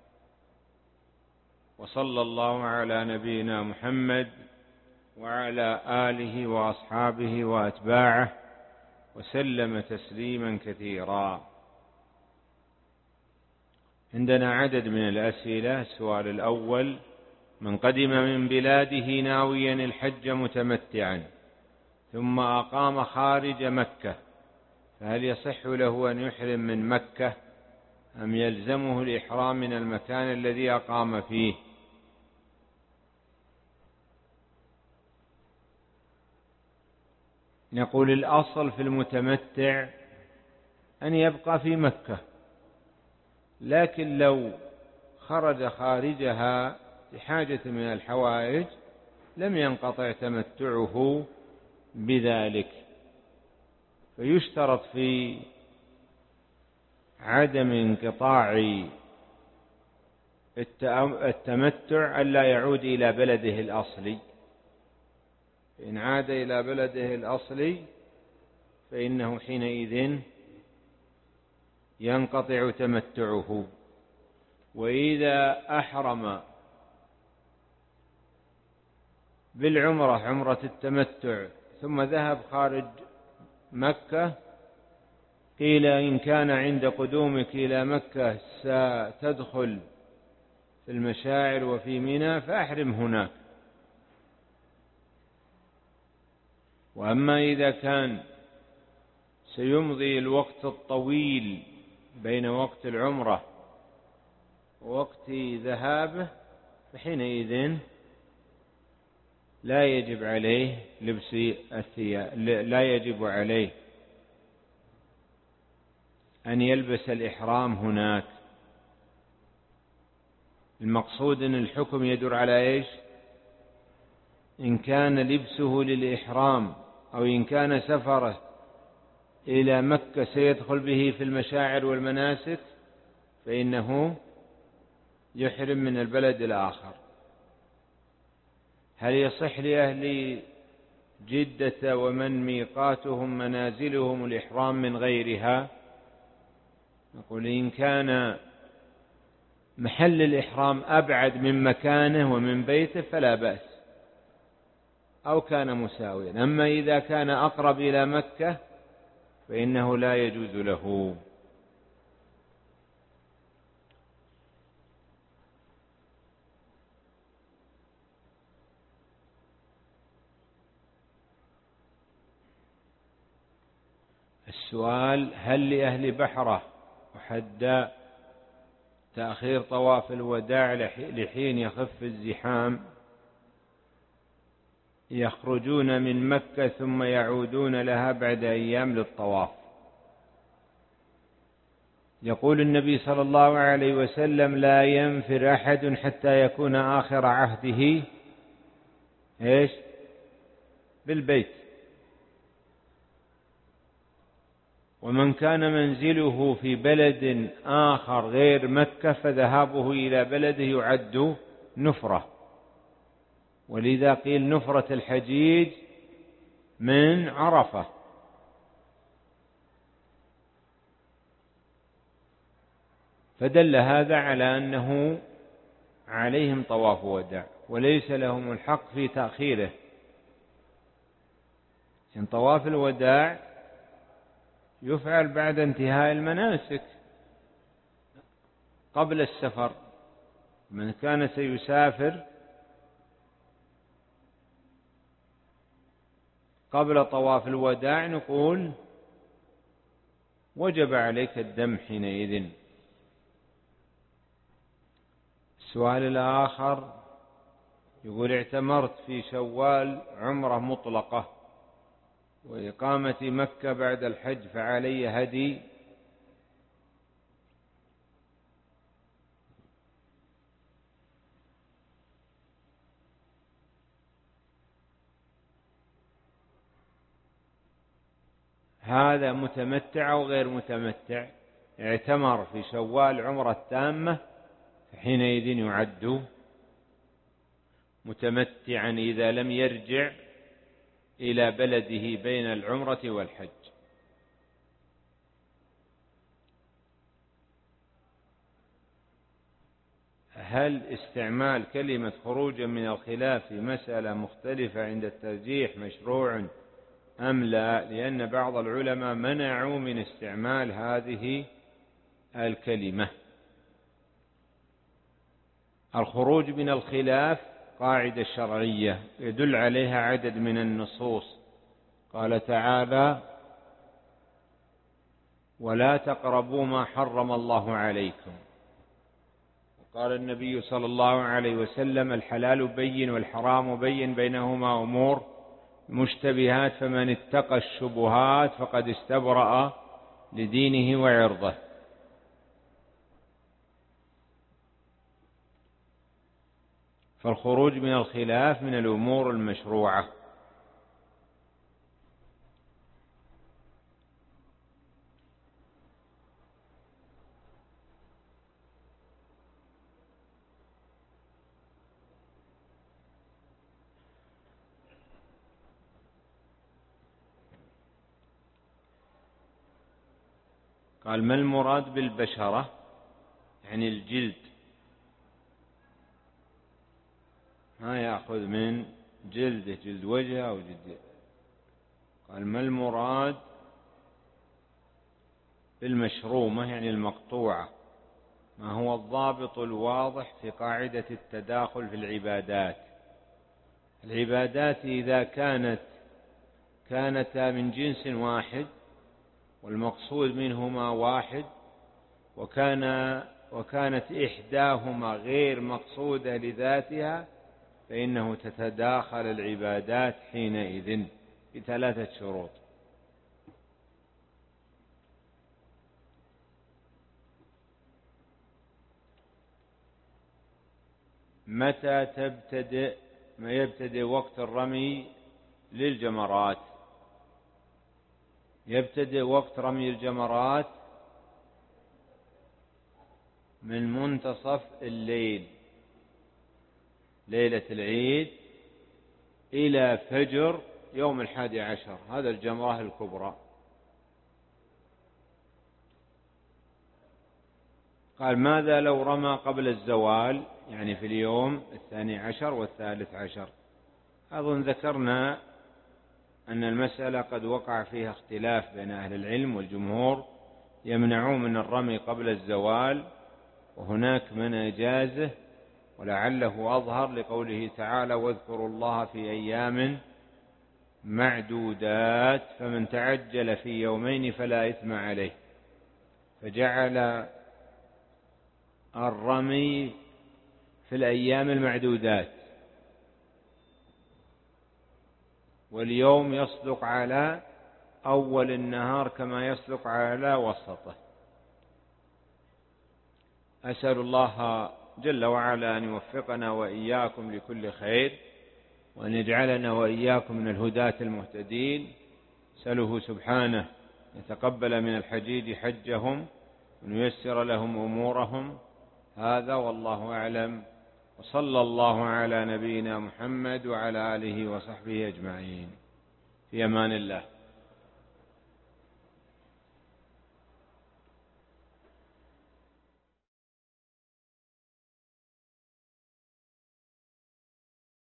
وصلى الله على نبينا محمد وعلى آله وأصحابه وأتباعه وسلم تسليما كثيرا. عندنا عدد من الأسئلة. السؤال الأول: من قدم من بلاده ناويا الحج متمتعا ثم أقام خارج مكة، فهل يصح له أن يحرم من مكة أم يلزمه الإحرام من المكان الذي أقام فيه؟ نقول الأصل في المتمتع أن يبقى في مكة، لكن لو خرج خارجها لحاجة من الحوائج لم ينقطع تمتعه بذلك. فيشترط في عدم انقطاع التمتع ألا يعود إلى بلده الأصلي. إن عاد إلى بلده الأصلي فإنه حينئذ ينقطع تمتعه. وإذا أحرم بالعمرة عمرة التمتع ثم ذهب خارج مكة، قيل إن كان عند قدومك إلى مكة ستدخل في المشاعر وفي منى فأحرم هناك. وأما إذا كان سيمضي الوقت الطويل بين وقت العمرة ووقت ذهابه فحينئذ لا يجب عليه لبس الثياب، لا يجب عليه أن يلبس الإحرام هناك. المقصود أن الحكم يدور على إيش؟ إن كان لبسه للإحرام أو إن كان سفره إلى مكة سيدخل به في المشاعر والمناسك فإنه يحرم من البلد الآخر. هل يصح لأهل جدة ومن ميقاتهم منازلهم الإحرام من غيرها؟ نقول إن كان محل الإحرام أبعد من مكانه ومن بيته فلا بأس، أو كان مساويا. أما إذا كان أقرب إلى مكة فإنه لا يجوز له. السؤال: هل لأهل بحرة وحداء تأخير طواف الوداع لحين يخف الزحام، يخرجون من مكة ثم يعودون لها بعد أيام للطواف؟ يقول النبي صلى الله عليه وسلم: لا ينفر أحد حتى يكون آخر عهده إيش؟ بالبيت. ومن كان منزله في بلد آخر غير مكة فذهابه إلى بلده يعد نفرة، ولذا قيل نفرة الحجيج من عرفة. فدل هذا على أنه عليهم طواف وداع وليس لهم الحق في تأخيره، إن طواف الوداع يفعل بعد انتهاء المناسك قبل السفر. من كان سيسافر قبل طواف الوداع نقول وجب عليك الدم حينئذ. السؤال الآخر يقول: اعتمرت في شوال عمرة مطلقة وإقامة مكة بعد الحج، فعلي هدي؟ هذا متمتع أو غير متمتع؟ اعتمر في شوال عمرة تامة فحينئذ يعد متمتعا إذا لم يرجع إلى بلده بين العمرة والحج. هل استعمال كلمة خروجا من الخلاف في مسألة مختلفة عند الترجيح مشروع أم لا؟ لأن بعض العلماء منعوا من استعمال هذه الكلمة. الخروج من الخلاف قاعدة شرعية يدل عليها عدد من النصوص. قال تعالى: ولا تقربوا ما حرم الله عليكم. وقال النبي صلى الله عليه وسلم: الحلال بين والحرام بين بينهما أمور مشتبهات، فمن اتقى الشبهات فقد استبرأ لدينه وعرضه. فالخروج من الخلاف من الأمور المشروعة. قال: ما المراد بالبشرة؟ يعني الجلد، ما يأخذ من جلده جلد وجهه أو جلد. قال: ما المراد بالمشرومة؟ يعني المقطوعة. ما هو الضابط الواضح في قاعدة التداخل في العبادات؟ العبادات إذا كانت كانتا من جنس واحد والمقصود منهما واحد، وكان وكانت إحداهما غير مقصودة لذاتها، فإنه تتداخل العبادات حينئذ بثلاثة شروط. متى تبتدئ ما يبتدئ وقت الرمي للجمرات؟ يبتدئ وقت رمي الجمرات من منتصف الليل ليلة العيد إلى فجر يوم الحادي عشر، هذا الجمرة الكبرى. قال: ماذا لو رمى قبل الزوال، يعني في اليوم الثاني عشر والثالث عشر؟ أظن ذكرنا أن المسألة قد وقع فيها اختلاف بين أهل العلم، والجمهور يمنعون من الرمي قبل الزوال، وهناك من أجازه، ولعله أظهر لقوله تعالى: واذكروا الله في أيام معدودات، فمن تعجل في يومين فلا إثم عليه. فجعل الرمي في الأيام المعدودات، واليوم يصدق على أول النهار كما يصدق على وسطه. أسأل الله جل وعلا أن يوفقنا وإياكم لكل خير، وأن يجعلنا وإياكم من الهداة المهتدين. سأله سبحانه يتقبل من الحجيج حجهم وأن ييسر لهم أمورهم. هذا والله أعلم، وصلى الله على نبينا محمد وعلى آله وصحبه أجمعين. في أمان الله.